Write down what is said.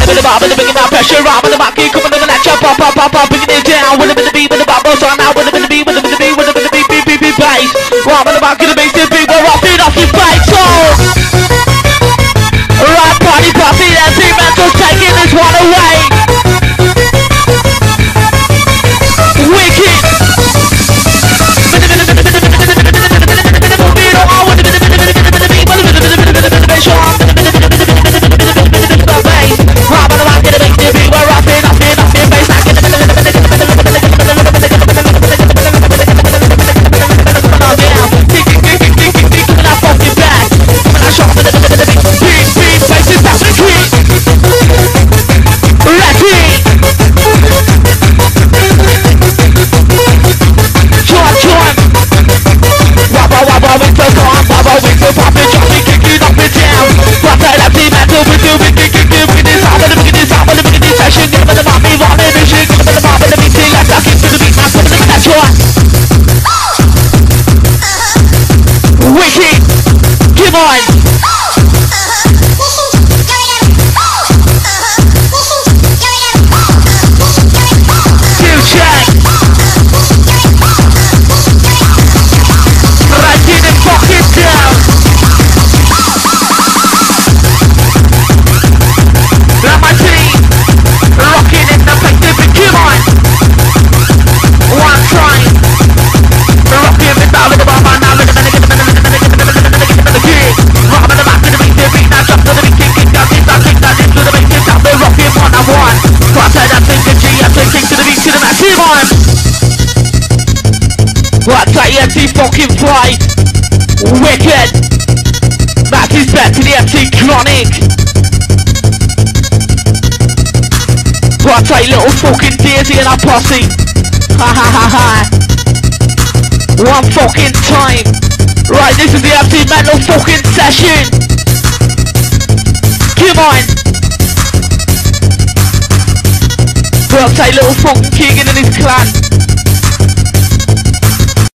with the bar, with the bringing that pressure on, with the market coming to the lecture, pop, pop, pop, pop, bringing it down, with the beat, with the bubbles on now, with the beat, with the beat, with the beat, beat, beat, beat, bass. Right, with the market, the bass, the beat, we're off it, off your face, so. Right, party, party, MC Mental's taking this one away. Wicked. What's that MC fucking fight? Wicked! That is back to the MC Chronic! What's that little fucking Daisy and a posse? Ha ha ha ha! One fucking time! Right, this is the MC Mental fucking session! Come on! What's that little fucking king and his clan?